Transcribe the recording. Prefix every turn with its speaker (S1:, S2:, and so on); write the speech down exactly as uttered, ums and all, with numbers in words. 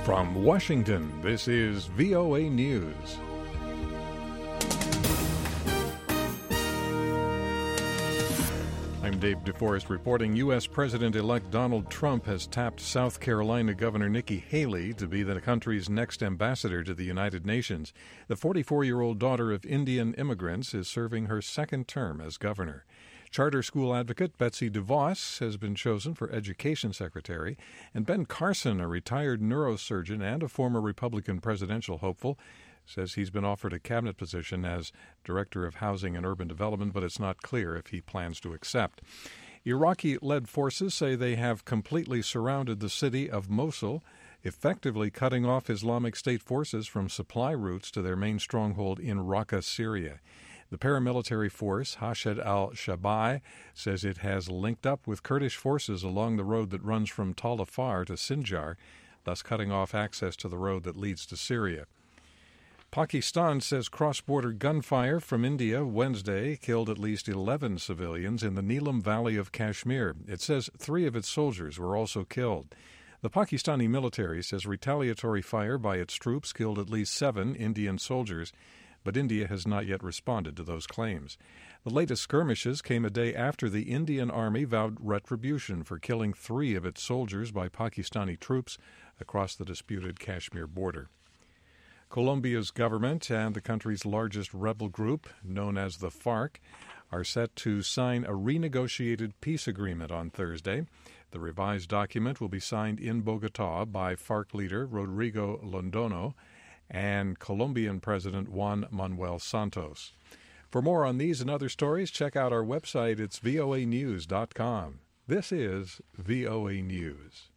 S1: From Washington, this is V O A News. I'm Dave DeForest reporting U S. President-elect Donald Trump has tapped South Carolina Governor Nikki Haley to be the country's next ambassador to the United Nations. The forty-four-year-old daughter of Indian immigrants is serving her second term as governor. Charter school advocate Betsy DeVos has been chosen for education secretary, and Ben Carson, a retired neurosurgeon and a former Republican presidential hopeful, says he's been offered a cabinet position as Director of Housing and Urban Development, but it's not clear if he plans to accept. Iraqi-led forces say they have completely surrounded the city of Mosul, effectively cutting off Islamic State forces from supply routes to their main stronghold in Raqqa, Syria. The paramilitary force, Hashd al-Shabaab, says it has linked up with Kurdish forces along the road that runs from Tal Afar to Sinjar, thus cutting off access to the road that leads to Syria. Pakistan says cross-border gunfire from India Wednesday killed at least eleven civilians in the Neelam Valley of Kashmir. It says three of its soldiers were also killed. The Pakistani military says retaliatory fire by its troops killed at least seven Indian soldiers, but India has not yet responded to those claims. The latest skirmishes came a day after the Indian Army vowed retribution for killing three of its soldiers by Pakistani troops across the disputed Kashmir border. Colombia's government and the country's largest rebel group, known as the FARC, are set to sign a renegotiated peace agreement on Thursday. The revised document will be signed in Bogotá by FARC leader Rodrigo Londono and Colombian President Juan Manuel Santos. For more on these and other stories, check out our website. It's V O A news dot com. This is V O A News.